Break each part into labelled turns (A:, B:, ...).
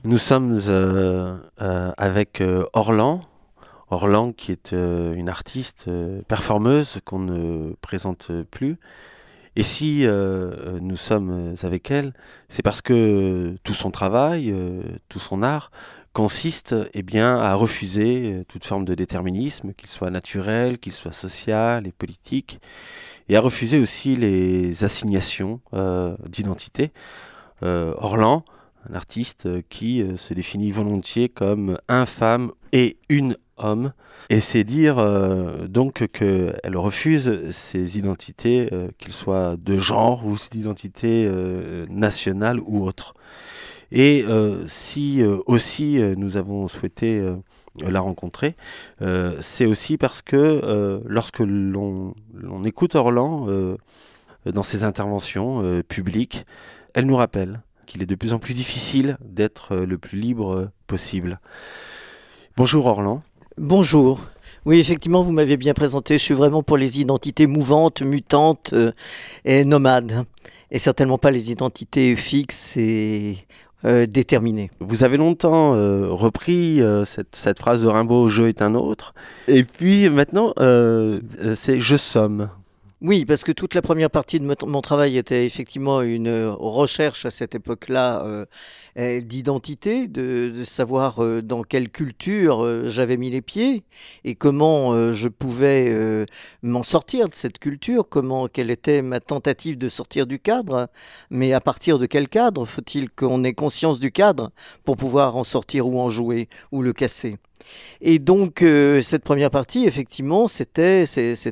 A: Nous sommes avec Orlan. Orlan qui est une artiste performeuse qu'on ne présente plus. Et si nous sommes avec elle, c'est parce que tout son travail, tout son art consiste bien, à refuser toute forme de déterminisme, qu'il soit naturel, qu'il soit social et politique, et à refuser aussi les assignations d'identité. Orlan, un artiste qui se définit volontiers comme un femme et une homme. Et c'est dire donc qu'elle refuse ces identités, qu'elles soient de genre ou d'identité nationale ou autre. Et si aussi nous avons souhaité la rencontrer, c'est aussi parce que lorsque l'on écoute Orlan dans ses interventions publiques, elle nous rappelle qu'il est de plus en plus difficile d'être le plus libre possible. Bonjour Orlan.
B: Bonjour. Oui, effectivement, vous m'avez bien présenté. Je suis vraiment pour les identités mouvantes, mutantes et nomades. Et certainement pas les identités fixes et déterminées.
A: Vous avez longtemps repris cette phrase de Rimbaud, « Je est un autre ». Et puis maintenant, c'est « Je somme ».
B: Oui, parce que toute la première partie de mon travail était effectivement une recherche à cette époque-là d'identité, de savoir dans quelle culture j'avais mis les pieds et comment je pouvais m'en sortir de cette culture, quelle était ma tentative de sortir du cadre, mais à partir de quel cadre? Faut-il qu'on ait conscience du cadre pour pouvoir en sortir ou en jouer ou le casser? Et donc, cette première partie, effectivement, c'était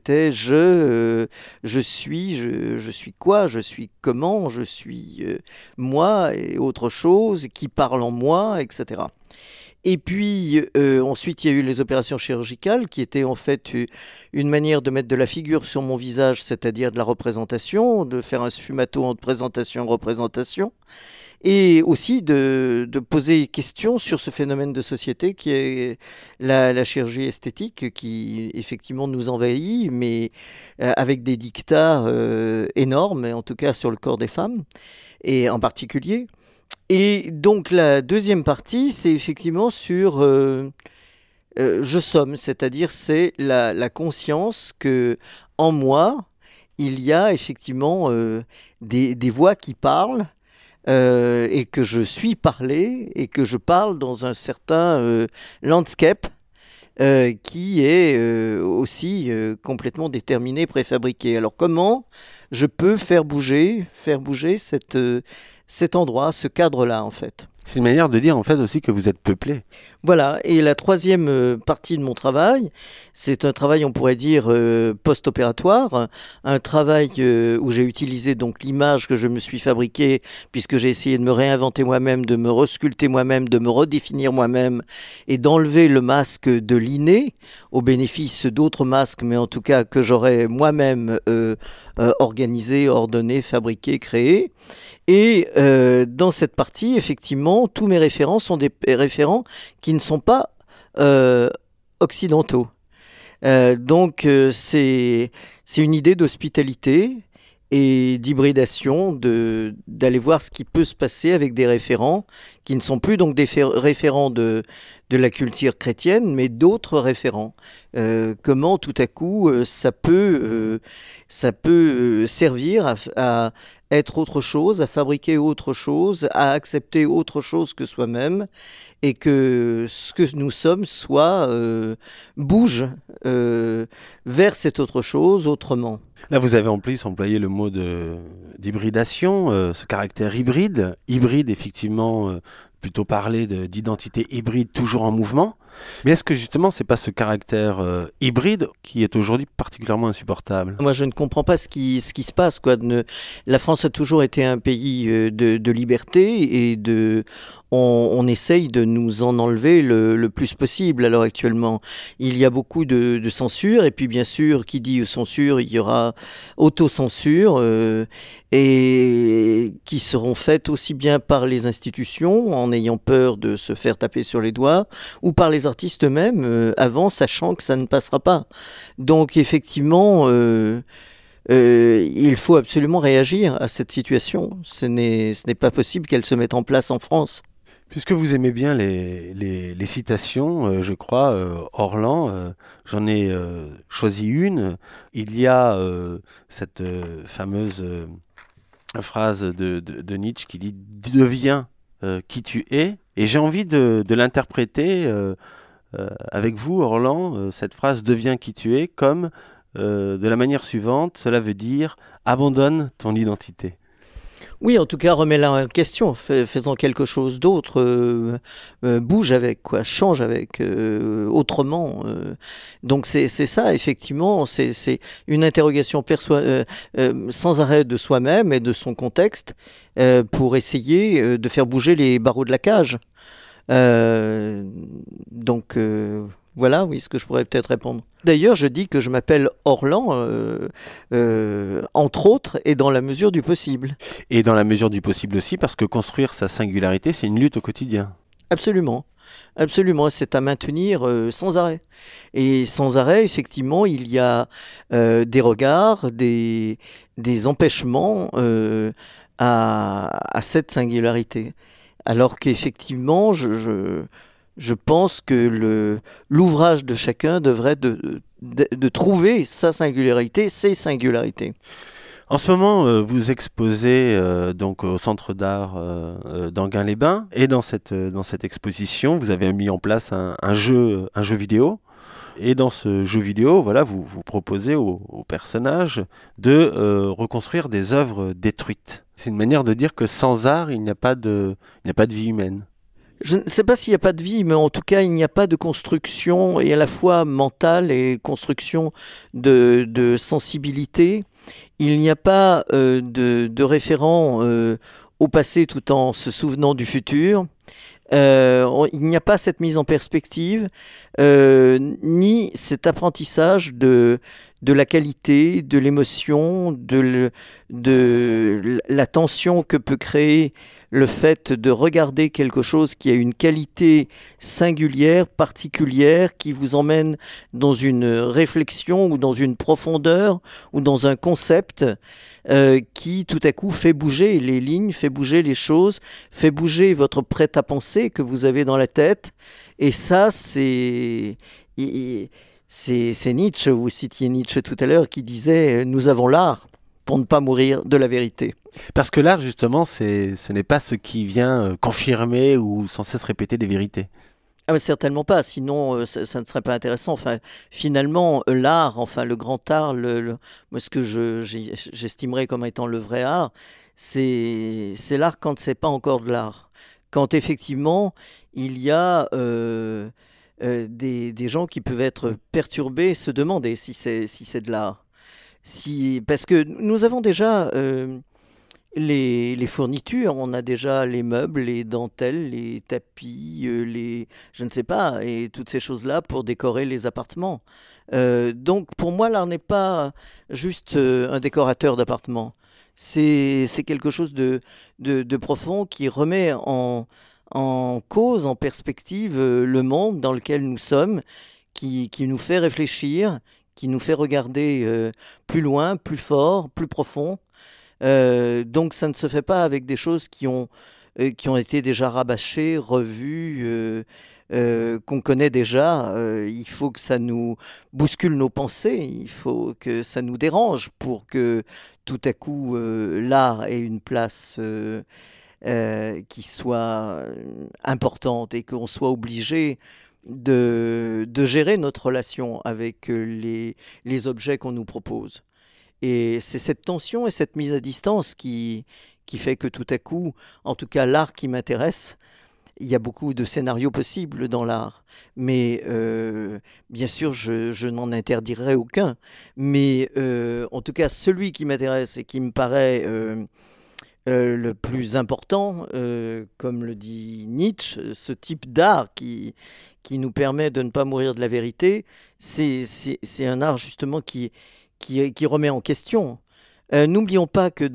B: je suis quoi, je suis comment, je suis moi et autre chose, qui parle en moi, etc. Et puis ensuite, il y a eu les opérations chirurgicales qui étaient en fait une manière de mettre de la figure sur mon visage, c'est-à-dire de la représentation, de faire un sfumato entre présentation et représentation. Et aussi de poser question sur ce phénomène de société qui est la chirurgie esthétique qui effectivement nous envahit, mais avec des dictats énormes, en tout cas sur le corps des femmes, et en particulier. Et donc la deuxième partie, c'est effectivement sur je somme, c'est-à-dire c'est la conscience que en moi, il y a effectivement des voix qui parlent et que je suis parlé et que je parle dans un certain landscape qui est aussi complètement déterminé, préfabriqué. Alors comment je peux faire bouger cet endroit, ce cadre-là en fait?
A: C'est une manière de dire en fait aussi que vous êtes peuplé.
B: Voilà, et la troisième partie de mon travail, c'est un travail, on pourrait dire, post-opératoire, un travail où j'ai utilisé donc l'image que je me suis fabriquée, puisque j'ai essayé de me réinventer moi-même, de me resculpter moi-même, de me redéfinir moi-même, et d'enlever le masque de l'inné, au bénéfice d'autres masques, mais en tout cas que j'aurais moi-même organisé, ordonné, fabriqué, créé. Et dans cette partie, effectivement, tous mes référents sont des référents qui ne sont pas euh, occidentaux. Donc c'est une idée d'hospitalité et d'hybridation, d'aller voir ce qui peut se passer avec des référents qui ne sont plus donc des référents de la culture chrétienne, mais d'autres référents. Comment tout à coup ça peut servir à être autre chose, à fabriquer autre chose, à accepter autre chose que soi-même, et que ce que nous sommes bouge vers cette autre chose autrement.
A: Là, vous avez en plus employé le mot d'hybridation, ce caractère hybride. Hybride, effectivement, plutôt parler d'identité hybride toujours en mouvement. Mais est-ce que justement, c'est pas ce caractère hybride qui est aujourd'hui particulièrement insupportable?
B: Moi, je ne comprends pas ce qui se passe, quoi. La France a toujours été un pays de liberté et on essaye de nous en enlever le plus possible à l'heure actuellement. Il y a beaucoup de censure et puis bien sûr, qui dit censure, il y aura autocensure et qui seront faites aussi bien par les institutions en ayant peur de se faire taper sur les doigts ou par les artistes eux-mêmes avant sachant que ça ne passera pas. Donc effectivement il faut absolument réagir à cette situation. Ce n'est pas possible qu'elle se mette en place en France.
A: Puisque vous aimez bien les citations, je crois, Orlan, j'en ai choisi une. Il y a cette fameuse phrase de Nietzsche qui dit «Deviens qui tu es». Et j'ai envie de l'interpréter avec vous, Orlan, cette phrase «Deviens qui tu es» comme de la manière suivante. Cela veut dire «Abandonne ton identité».
B: Oui, en tout cas, remets-la en question, faisant quelque chose d'autre, bouge avec, quoi, change avec, autrement. Donc c'est ça, effectivement, c'est une interrogation sans arrêt de soi-même et de son contexte pour essayer de faire bouger les barreaux de la cage. Euh, donc voilà, oui, ce que je pourrais peut-être répondre. D'ailleurs, je dis que je m'appelle Orlan, entre autres, et dans la mesure du possible.
A: Et dans la mesure du possible aussi, parce que construire sa singularité, c'est une lutte au quotidien.
B: Absolument. Absolument, c'est à maintenir sans arrêt. Et sans arrêt, effectivement, il y a des regards, des empêchements à cette singularité. Alors qu'effectivement, je pense que l'ouvrage de chacun devrait de trouver sa singularité, ses singularités.
A: En ce moment, vous exposez donc au Centre d'art d'Enghien-les-Bains, et dans cette exposition, vous avez mis en place un jeu vidéo. Et dans ce jeu vidéo, voilà, vous proposez aux personnages de reconstruire des œuvres détruites. C'est une manière de dire que sans art, il n'y a pas de vie humaine.
B: Je ne sais pas s'il n'y a pas de vie, mais en tout cas, il n'y a pas de construction, et à la fois mentale et construction de sensibilité. Il n'y a pas de référent au passé tout en se souvenant du futur. Il n'y a pas cette mise en perspective, ni cet apprentissage de la qualité, de l'émotion, de la tension que peut créer le fait de regarder quelque chose qui a une qualité singulière, particulière, qui vous emmène dans une réflexion ou dans une profondeur ou dans un concept qui tout à coup fait bouger les lignes, fait bouger les choses, fait bouger votre prêt-à-penser que vous avez dans la tête. Et ça, c'est Nietzsche, vous citiez Nietzsche tout à l'heure, qui disait « Nous avons l'art pour ne pas mourir de la vérité ».
A: Parce que l'art, justement, ce n'est pas ce qui vient confirmer ou sans cesse répéter des vérités.
B: Ah mais certainement pas, sinon ça ne serait pas intéressant. Enfin, finalement, l'art, enfin le grand art, moi, ce que j'estimerais comme étant le vrai art, c'est l'art quand c'est pas encore de l'art. Quand effectivement il y a des gens qui peuvent être perturbés, se demander si c'est de l'art. Parce que nous avons déjà les fournitures, on a déjà les meubles, les dentelles, les tapis, je ne sais pas, et toutes ces choses-là pour décorer les appartements. Donc pour moi, l'art n'est pas juste un décorateur d'appartements. C'est quelque chose de profond qui remet en cause, en perspective, le monde dans lequel nous sommes, qui nous fait réfléchir, qui nous fait regarder plus loin, plus fort, plus profond. Donc ça ne se fait pas avec des choses qui ont été déjà rabâchées, revues, qu'on connaît déjà. Il faut que ça nous bouscule nos pensées, il faut que ça nous dérange pour que tout à coup l'art ait une place qui soit importante et qu'on soit obligé de gérer notre relation avec les objets qu'on nous propose. Et c'est cette tension et cette mise à distance qui fait que tout à coup, en tout cas l'art qui m'intéresse, il y a beaucoup de scénarios possibles dans l'art. Mais bien sûr, je n'en interdirai aucun. Mais en tout cas, celui qui m'intéresse et qui me paraît le plus important, comme le dit Nietzsche, ce type d'art qui nous permet de ne pas mourir de la vérité, c'est un art justement qui remet en question. N'oublions pas que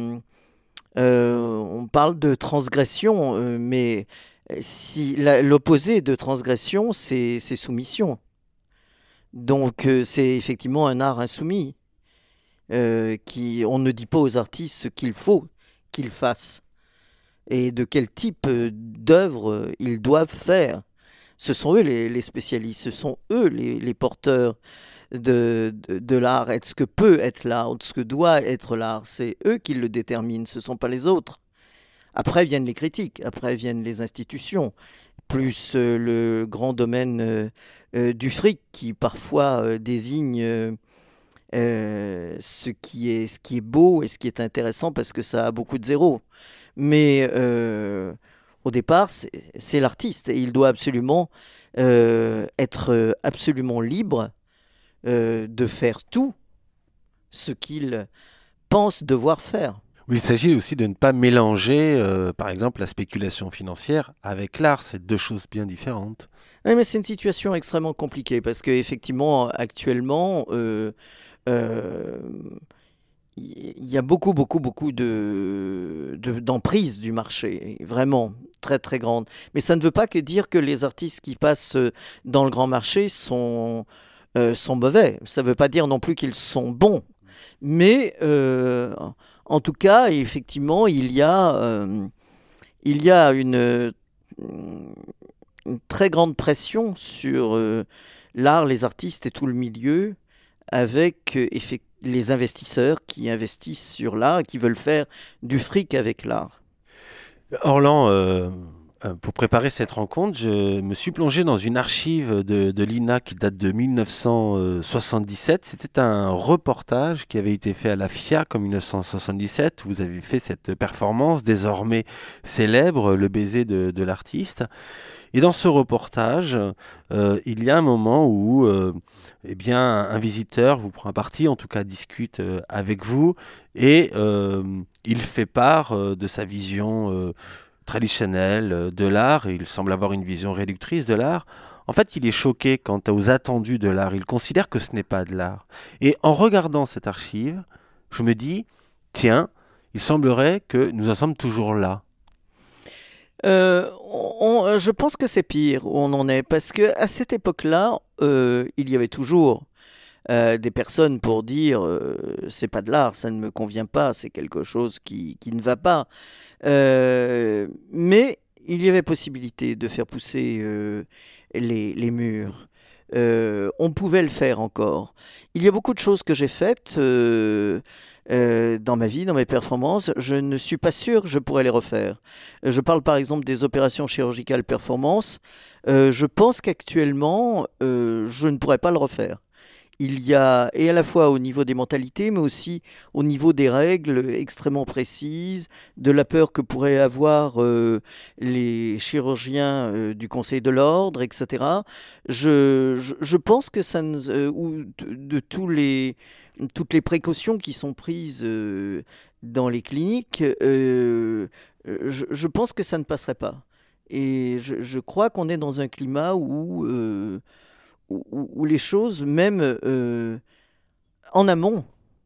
B: on parle de transgression, mais si l'opposé de transgression, c'est soumission. Donc c'est effectivement un art insoumis. On ne dit pas aux artistes ce qu'il faut qu'ils fassent. et de quel type d'œuvre ils doivent faire. Ce sont eux les spécialistes, ce sont eux les porteurs de l'art, ce que peut être l'art, ce que doit être l'art. C'est eux qui le déterminent, ce ne sont pas les autres. Après viennent les critiques, après viennent les institutions, plus le grand domaine du fric qui parfois désigne ce qui est beau et ce qui est intéressant parce que ça a beaucoup de zéros. Mais au départ, c'est l'artiste et il doit absolument être absolument libre de faire tout ce qu'il pense devoir faire.
A: Oui, il s'agit aussi de ne pas mélanger, par exemple, la spéculation financière avec l'art. C'est deux choses bien différentes.
B: Oui, mais c'est une situation extrêmement compliquée parce qu'effectivement, actuellement, euh, il y a beaucoup, beaucoup, beaucoup d'emprise du marché, vraiment très, très grande. Mais ça ne veut pas que dire que les artistes qui passent dans le grand marché sont mauvais. Ça ne veut pas dire non plus qu'ils sont bons. Mais en tout cas, effectivement, il y a une très grande pression sur l'art, les artistes et tout le milieu, avec les investisseurs qui investissent sur l'art et qui veulent faire du fric avec l'art.
A: Orlan, pour préparer cette rencontre, je me suis plongé dans une archive de l'INA qui date de 1977. C'était un reportage qui avait été fait à la FIAC en 1977. Vous avez fait cette performance désormais célèbre, Le baiser de l'artiste. Et dans ce reportage, il y a un moment où eh bien, un visiteur vous prend parti, en tout cas discute avec vous, et il fait part de sa vision traditionnelle de l'art, et il semble avoir une vision réductrice de l'art. En fait, il est choqué quant aux attendus de l'art. Il considère que ce n'est pas de l'art. Et en regardant cette archive, je me dis, tiens, il semblerait que nous en sommes toujours là.
B: Je pense que c'est pire où on en est, parce que à cette époque-là, il y avait toujours des personnes pour dire c'est pas de l'art, ça ne me convient pas, c'est quelque chose qui ne va pas. Mais il y avait possibilité de faire pousser les murs. On pouvait le faire encore. Il y a beaucoup de choses que j'ai faites dans ma vie, dans mes performances. Je ne suis pas sûr que je pourrais les refaire. Je parle par exemple des opérations chirurgicales performance. Je pense qu'actuellement, je ne pourrais pas le refaire. Il y a, et à la fois au niveau des mentalités, mais aussi au niveau des règles extrêmement précises, de la peur que pourraient avoir les chirurgiens du Conseil de l'Ordre, etc. Je pense que ça ou de toutes les précautions qui sont prises dans les cliniques, je pense que ça ne passerait pas. Et je crois qu'on est dans un climat où les choses, même en amont,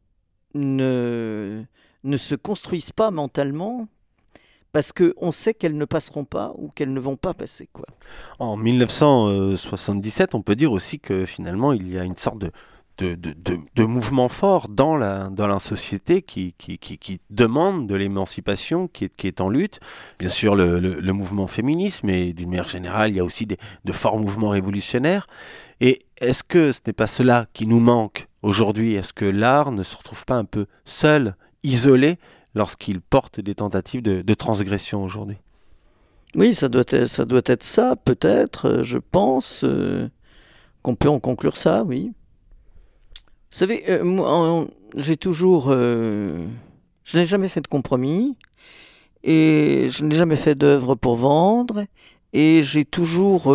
B: ne, ne se construisent pas mentalement parce qu'on sait qu'elles ne passeront pas ou qu'elles ne vont pas passer, quoi.
A: En 1977, on peut dire aussi que finalement, il y a une sorte de mouvement fort dans la société qui demande de l'émancipation, qui est en lutte. Bien sûr, le mouvement féministe, mais d'une manière générale, il y a aussi de forts mouvements révolutionnaires. Et est-ce que ce n'est pas cela qui nous manque aujourd'hui? Est-ce que l'art ne se retrouve pas un peu seul, isolé, lorsqu'il porte des tentatives de transgression aujourd'hui?
B: Oui, ça doit être ça, peut-être, je pense qu'on peut en conclure ça, oui. Vous savez, moi, j'ai toujours... je n'ai jamais fait de compromis et je n'ai jamais fait d'œuvre pour vendre et j'ai toujours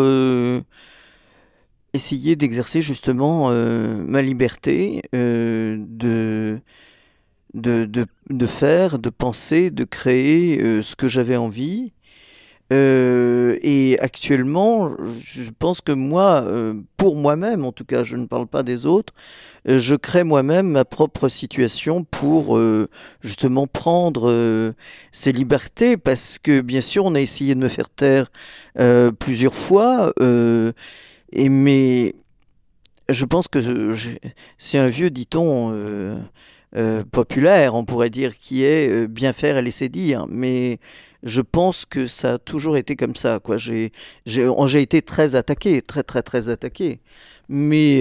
B: essayé d'exercer justement ma liberté de faire, de penser, de créer ce que j'avais envie. Et actuellement, je pense que moi, pour moi-même, en tout cas, je ne parle pas des autres, je crée moi-même ma propre situation pour justement prendre ces libertés, parce que bien sûr, on a essayé de me faire taire plusieurs fois, mais je pense que c'est un vieux dit-on populaire, on pourrait dire, qui est bien faire et laisser dire. Mais je pense que ça a toujours été comme ça, quoi. J'ai été très attaqué, très très très attaqué. Mais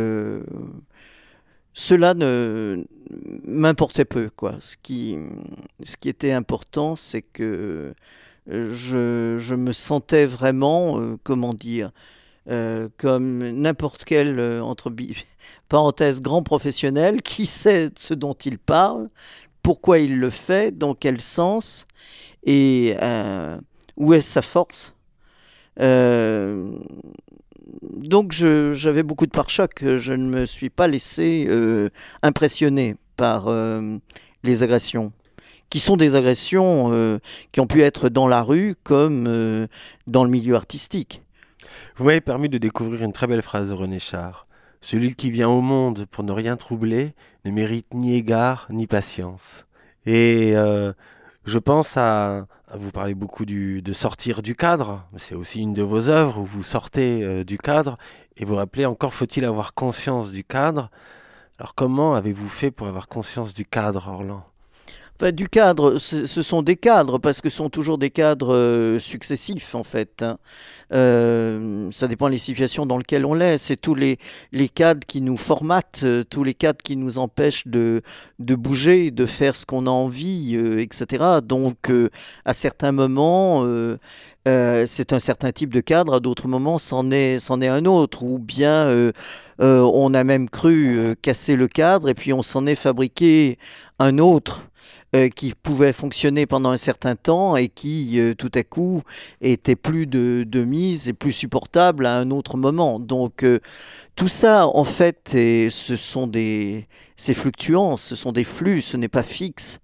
B: cela ne m'importait peu, quoi. Ce qui était important, c'est que je me sentais vraiment, comment dire, comme n'importe quel, parenthèses, grand professionnel qui sait ce dont il parle, pourquoi il le fait, dans quel sens et où est sa force. Euh, donc j'avais beaucoup de pare-chocs. Je ne me suis pas laissé impressionner par les agressions, qui sont des agressions qui ont pu être dans la rue comme dans le milieu artistique.
A: Vous m'avez permis de découvrir une très belle phrase de René Char. Celui qui vient au monde pour ne rien troubler ne mérite ni égard ni patience. Et je pense vous parlez beaucoup de sortir du cadre. C'est aussi une de vos œuvres où vous sortez du cadre et vous rappelez encore faut-il avoir conscience du cadre. Alors comment avez-vous fait pour avoir conscience du cadre, Orlan?
B: Enfin, du cadre, ce sont des cadres, parce que ce sont toujours des cadres successifs, en fait, hein. Ça dépend des situations dans lesquelles on l'est. C'est tous les cadres qui nous formatent, tous les cadres qui nous empêchent de bouger, de faire ce qu'on a envie, etc. Donc, à certains moments, c'est un certain type de cadre, à d'autres moments, c'en est un autre. Ou bien, on a même cru casser le cadre, et puis on s'en est fabriqué un autre qui pouvait fonctionner pendant un certain temps et qui, tout à coup, était plus de mise et plus supportable à un autre moment. Donc, tout ça, en fait, c'est fluctuant, ce sont des flux, ce n'est pas fixe.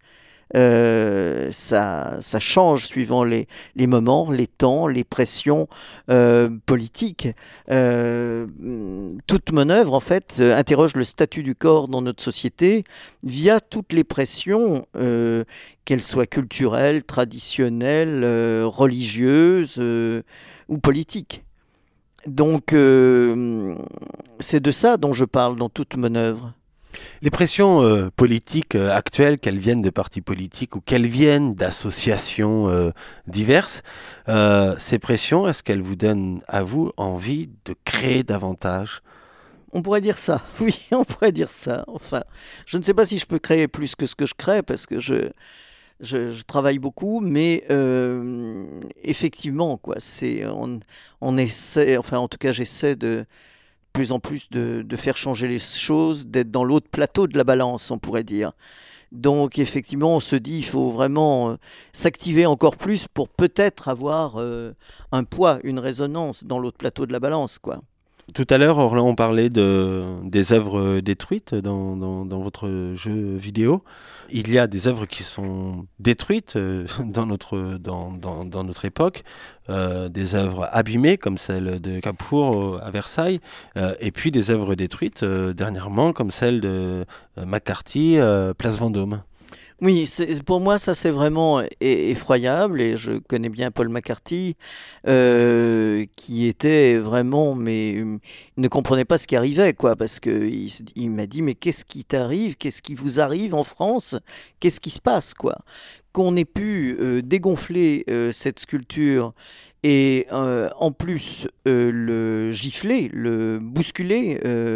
B: Ça change suivant les moments, les temps, les pressions politiques. Euh, Toute manœuvre, en fait, interroge le statut du corps dans notre société via toutes les pressions, qu'elles soient culturelles, traditionnelles, religieuses ou politiques. Donc, c'est de ça dont je parle dans toute manœuvre.
A: Les pressions politiques actuelles, qu'elles viennent de partis politiques ou qu'elles viennent d'associations diverses, ces pressions, est-ce qu'elles vous donnent à vous envie de créer davantage?
B: On pourrait dire ça, oui, on pourrait dire ça. Enfin, je ne sais pas si je peux créer plus que ce que je crée parce que je travaille beaucoup, mais effectivement, quoi, on essaie, enfin, en tout cas, j'essaie de plus en plus de faire changer les choses, d'être dans l'autre plateau de la balance, on pourrait dire. Donc, effectivement, on se dit, il faut vraiment s'activer encore plus pour peut-être avoir un poids, une résonance dans l'autre plateau de la balance, quoi.
A: Tout à l'heure, Orlan, on parlait des œuvres détruites dans votre jeu vidéo. Il y a des œuvres qui sont détruites dans notre époque, des œuvres abîmées comme celle de Capour à Versailles, et puis des œuvres détruites dernièrement comme celle de McCarthy, Place Vendôme.
B: Oui, pour moi, ça c'est vraiment effroyable et je connais bien Paul McCarthy qui était vraiment, mais il ne comprenait pas ce qui arrivait, quoi, parce que il m'a dit, mais qu'est-ce qui t'arrive? Qu'est-ce qui vous arrive en France? Qu'est-ce qui se passe, quoi? Qu'on ait pu dégonfler cette sculpture et en plus le gifler, le bousculer.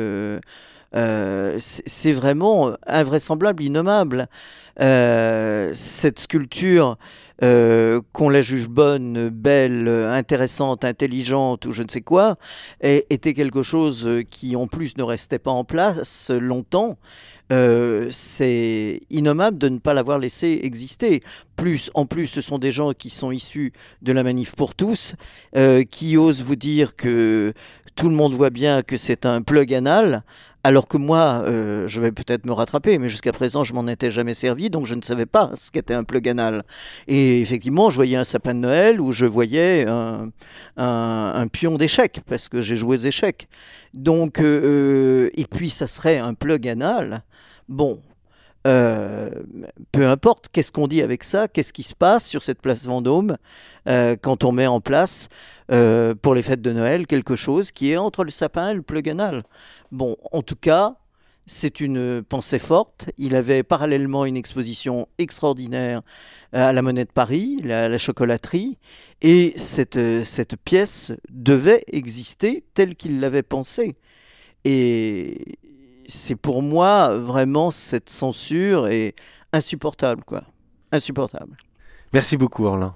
B: C'est vraiment invraisemblable, innommable. Cette sculpture, qu'on la juge bonne, belle, intéressante, intelligente ou je ne sais quoi, était quelque chose qui en plus ne restait pas en place longtemps. C'est innommable de ne pas l'avoir laissé exister. En plus, ce sont des gens qui sont issus de la Manif pour tous, qui osent vous dire que tout le monde voit bien que c'est un plug anal. Alors que moi, je vais peut-être me rattraper, mais jusqu'à présent, je m'en étais jamais servi, donc je ne savais pas ce qu'était un plug anal. Et effectivement, je voyais un sapin de Noël où je voyais un pion d'échecs, parce que j'ai joué aux échecs. Donc, et puis, ça serait un plug anal. Bon, euh, peu importe, qu'est-ce qu'on dit avec ça? Qu'est-ce qui se passe sur cette place Vendôme quand on met en place pour les fêtes de Noël quelque chose qui est entre le sapin et le plug anal? Bon, en tout cas, C'est une pensée forte. Il avait parallèlement une exposition extraordinaire à la Monnaie de Paris, la chocolaterie, et cette pièce devait exister telle qu'il l'avait pensée. Et c'est pour moi vraiment cette censure est insupportable, quoi. Insupportable.
A: Merci beaucoup, Orlan.